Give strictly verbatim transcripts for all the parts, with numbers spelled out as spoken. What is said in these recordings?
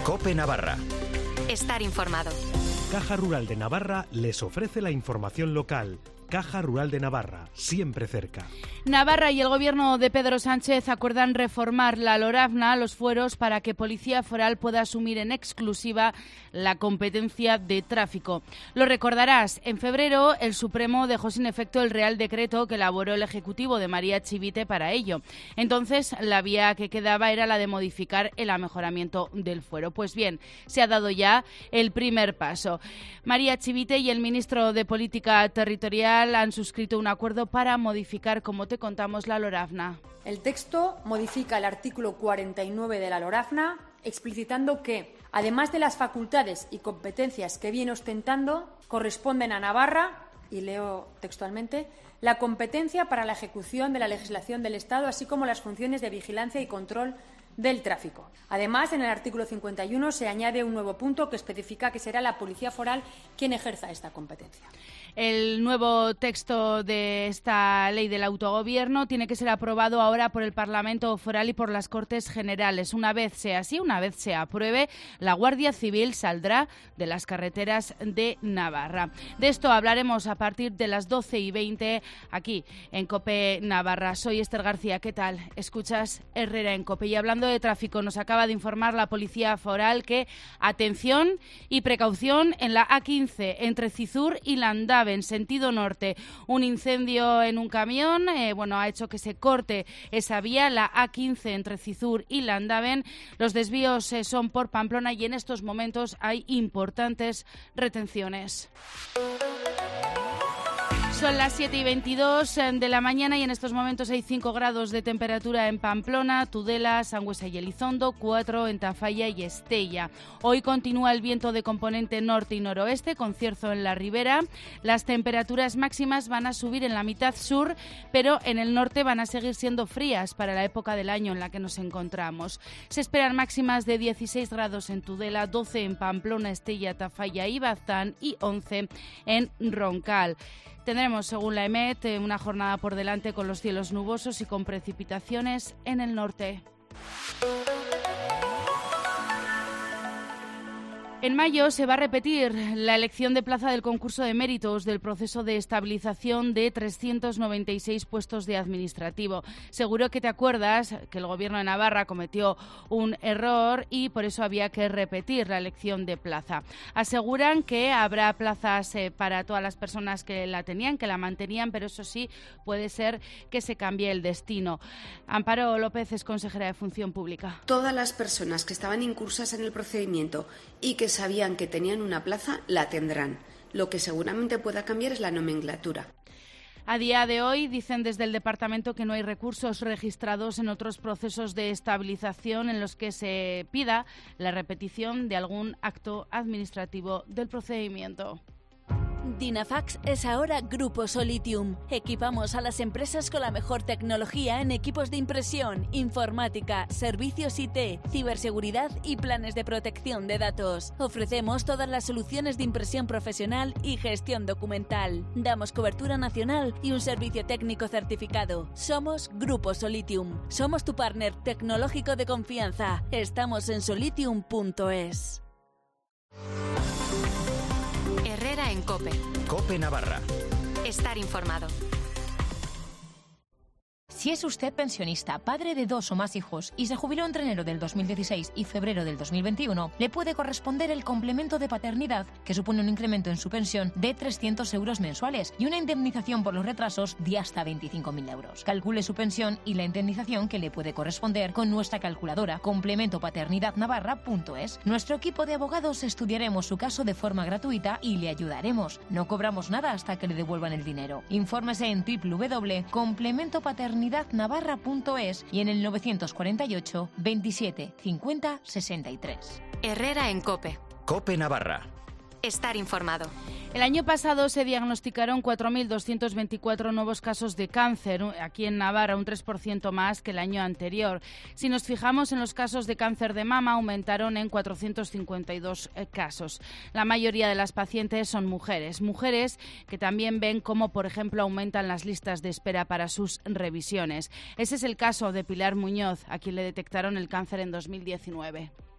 COPE Navarra. Estar informado. Caja Rural de Navarra les ofrece la información local. Caja Rural de Navarra, siempre cerca. Navarra y el gobierno de Pedro Sánchez acuerdan reformar la LORAFNA, los fueros, para que Policía Foral pueda asumir en exclusiva la competencia de tráfico. Lo recordarás, en febrero el Supremo dejó sin efecto el Real Decreto que elaboró el Ejecutivo de María Chivite para ello. Entonces, la vía que quedaba era la de modificar el amejoramiento del fuero. Pues bien, se ha dado ya el primer paso. María Chivite y el ministro de Política Territorial han suscrito un acuerdo para modificar, como te contamos, la LORAFNA. El texto modifica el artículo cuarenta y nueve de la LORAFNA, explicitando que, además de las facultades y competencias que viene ostentando, corresponden a Navarra, y leo textualmente, la competencia para la ejecución de la legislación del Estado, así como las funciones de vigilancia y control del tráfico. Además, en el artículo cincuenta y uno se añade un nuevo punto que especifica que será la Policía Foral quien ejerza esta competencia. El nuevo texto de esta ley del autogobierno tiene que ser aprobado ahora por el Parlamento Foral y por las Cortes Generales. Una vez sea así, una vez se apruebe, la Guardia Civil saldrá de las carreteras de Navarra. De esto hablaremos a partir de las doce y veinte aquí en COPE Navarra. Soy Esther García. ¿Qué tal? Escuchas Herrera en COPE. Y hablando de tráfico, nos acaba de informar la Policía Foral que atención y precaución en la A quince entre Cizur y Landave, en sentido norte. Un incendio en un camión eh, bueno, ha hecho que se corte esa vía, la A quince entre Cizur y Landaven. Los desvíos eh, son por Pamplona y en estos momentos hay importantes retenciones. Son las siete y veintidós de la mañana y en estos momentos hay cinco grados de temperatura en Pamplona, Tudela, Sangüesa y Elizondo, cuatro en Tafalla y Estella. Hoy continúa el viento de componente norte y noroeste con cierzo en la ribera. Las temperaturas máximas van a subir en la mitad sur, pero en el norte van a seguir siendo frías para la época del año en la que nos encontramos. Se esperan máximas de dieciséis grados en Tudela, doce en Pamplona, Estella, Tafalla y Baztán y once en Roncal. Tendremos, según la EMET, una jornada por delante con los cielos nubosos y con precipitaciones en el norte. En mayo se va a repetir la elección de plaza del concurso de méritos del proceso de estabilización de trescientos noventa y seis puestos de administrativo. Seguro que te acuerdas que el Gobierno de Navarra cometió un error y por eso había que repetir la elección de plaza. Aseguran que habrá plazas eh, para todas las personas que la tenían, que la mantenían, pero eso sí, puede ser que se cambie el destino. Amparo López es consejera de Función Pública. Todas las personas que estaban incursas en el procedimiento y que sabían que tenían una plaza, la tendrán. Lo que seguramente pueda cambiar es la nomenclatura. A día de hoy dicen desde el departamento que no hay recursos registrados en otros procesos de estabilización en los que se pida la repetición de algún acto administrativo del procedimiento. Dynafax es ahora Grupo Solitium. Equipamos a las empresas con la mejor tecnología en equipos de impresión, informática, servicios I T, ciberseguridad y planes de protección de datos. Ofrecemos todas las soluciones de impresión profesional y gestión documental. Damos cobertura nacional y un servicio técnico certificado. Somos Grupo Solitium. Somos tu partner tecnológico de confianza. Estamos en solitium punto es. Herrera en COPE. COPE Navarra. Estar informado. Si es usted pensionista, padre de dos o más hijos y se jubiló entre enero del dos mil dieciséis y febrero del dos mil veintiuno, le puede corresponder el complemento de paternidad, que supone un incremento en su pensión de trescientos euros mensuales y una indemnización por los retrasos de hasta veinticinco mil euros. Calcule su pensión y la indemnización que le puede corresponder con nuestra calculadora complemento paternidad navarra punto es. Nuestro equipo de abogados estudiaremos su caso de forma gratuita y le ayudaremos. No cobramos nada hasta que le devuelvan el dinero. Infórmese en doble u doble u doble u punto complemento paternidad navarra punto es y en el novecientos cuarenta y ocho, veintisiete, cincuenta, sesenta y tres. Herrera en COPE. COPE Navarra. Estar informado. El año pasado se diagnosticaron cuatro mil doscientos veinticuatro nuevos casos de cáncer aquí en Navarra, un tres por ciento más que el año anterior. Si nos fijamos en los casos de cáncer de mama, aumentaron en cuatrocientos cincuenta y dos casos. La mayoría de las pacientes son mujeres, mujeres que también ven cómo, por ejemplo, aumentan las listas de espera para sus revisiones. Ese es el caso de Pilar Muñoz, a quien le detectaron el cáncer en dos mil diecinueve.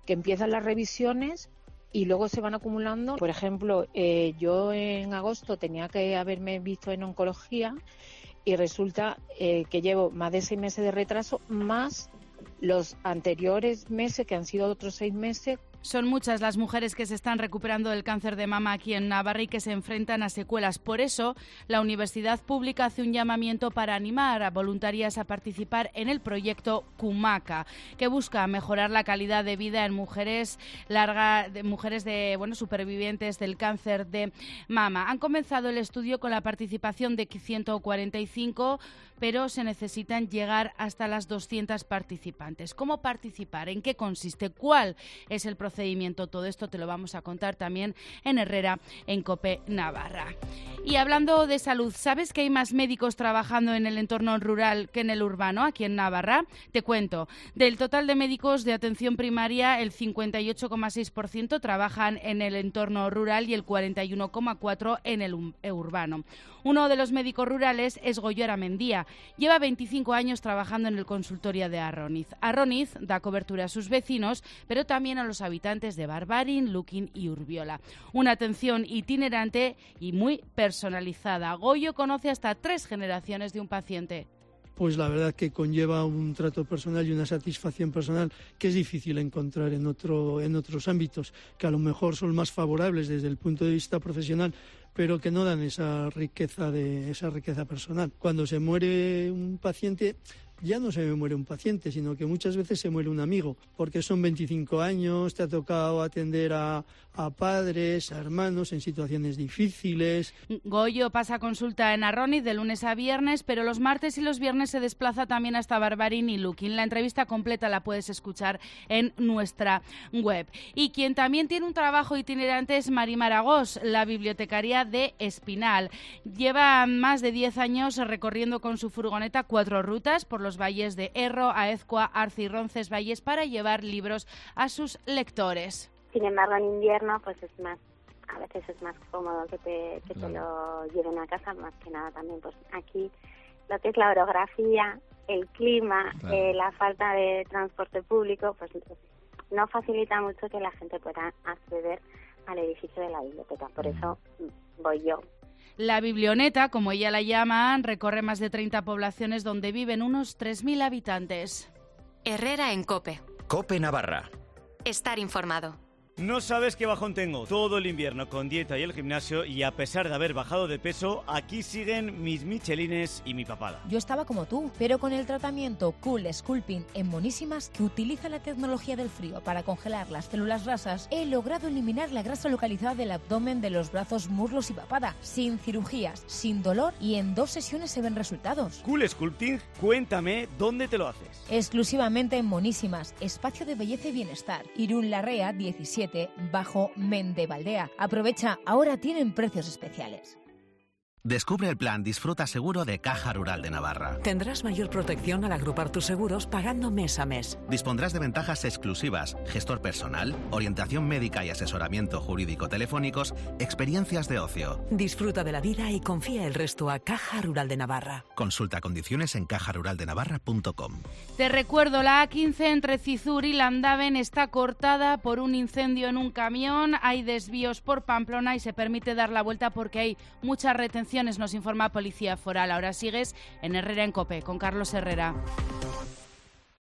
que empiezan las revisiones y luego se van acumulando. Por ejemplo, eh, yo en agosto tenía que haberme visto en oncología y resulta eh, que llevo más de seis meses de retraso, más los anteriores meses, que han sido otros seis meses. Son muchas las mujeres que se están recuperando del cáncer de mama aquí en Navarra y que se enfrentan a secuelas. Por eso, la Universidad Pública hace un llamamiento para animar a voluntarias a participar en el proyecto Cumaca, que busca mejorar la calidad de vida en mujeres larga, de mujeres de bueno supervivientes del cáncer de mama. Han comenzado el estudio con la participación de ciento cuarenta y cinco, pero se necesitan llegar hasta las doscientas participantes. ¿Cómo participar? ¿En qué consiste? ¿Cuál es el procedimiento? Todo esto te lo vamos a contar también en Herrera, en COPE Navarra. Y hablando de salud, ¿sabes que hay más médicos trabajando en el entorno rural que en el urbano, aquí en Navarra? Te cuento. Del total de médicos de atención primaria, el cincuenta y ocho coma seis por ciento trabajan en el entorno rural y el cuarenta y uno coma cuatro por ciento en el urbano. Uno de los médicos rurales es Goyo Aramendía. Lleva veinticinco años trabajando en el consultorio de Arroniz. Arroniz da cobertura a sus vecinos, pero también a los habitantes de Barbarín, Luquín y Urbiola. Una atención itinerante y muy personalizada. Goyo conoce hasta tres generaciones de un paciente. Pues la verdad que conlleva un trato personal y una satisfacción personal que es difícil encontrar en otro, en otros ámbitos, que a lo mejor son más favorables desde el punto de vista profesional, pero que no dan esa riqueza de esa riqueza personal. Cuando se muere un paciente, ya no se muere un paciente, sino que muchas veces se muere un amigo, porque son veinticinco años, te ha tocado atender a, a padres, a hermanos en situaciones difíciles. Goyo pasa consulta en Arroniz de lunes a viernes, pero los martes y los viernes se desplaza también hasta Barbarín y Luquín. La entrevista completa la puedes escuchar en nuestra web. Y quien también tiene un trabajo itinerante es Mari Maragós, la bibliotecaria de Espinal. Lleva más de diez años recorriendo con su furgoneta cuatro rutas por los los valles de Erro, Aezcua, Arce y Roncesvalles para llevar libros a sus lectores. Sin embargo, en invierno pues es más, a veces es más cómodo que te, que te lo lleven a casa, más que nada también pues aquí lo que es la orografía, el clima, claro. eh, la falta de transporte público, pues no facilita mucho que la gente pueda acceder al edificio de la biblioteca. Por eso voy yo. La Biblioneta, como ella la llaman, recorre más de treinta poblaciones donde viven unos tres mil habitantes. Herrera en COPE. COPE Navarra. Estar informado. No sabes qué bajón tengo. Todo el invierno con dieta y el gimnasio, y a pesar de haber bajado de peso, aquí siguen mis michelines y mi papada. Yo estaba como tú, pero con el tratamiento Cool Sculpting en Monísimas, que utiliza la tecnología del frío para congelar las células grasas, he logrado eliminar la grasa localizada del abdomen, de los brazos, muslos y papada, sin cirugías, sin dolor, y en dos sesiones se ven resultados. Cool Sculpting, cuéntame dónde te lo haces. Exclusivamente en Monísimas, espacio de belleza y bienestar, Irún Larrea diecisiete, bajo Mendevaldea. Aprovecha, ahora tienen precios especiales. Descubre el plan Disfruta Seguro de Caja Rural de Navarra. Tendrás mayor protección al agrupar tus seguros pagando mes a mes. Dispondrás de ventajas exclusivas, gestor personal, orientación médica y asesoramiento jurídico telefónicos, experiencias de ocio. Disfruta de la vida y confía el resto a Caja Rural de Navarra. Consulta condiciones en caja rural de navarra punto com. Te recuerdo, la A quince entre Cizur y Landaven está cortada por un incendio en un camión. Hay desvíos por Pamplona y se permite dar la vuelta porque hay mucha retención, nos informa Policía Foral. Ahora sigues en Herrera en COPE con Carlos Herrera.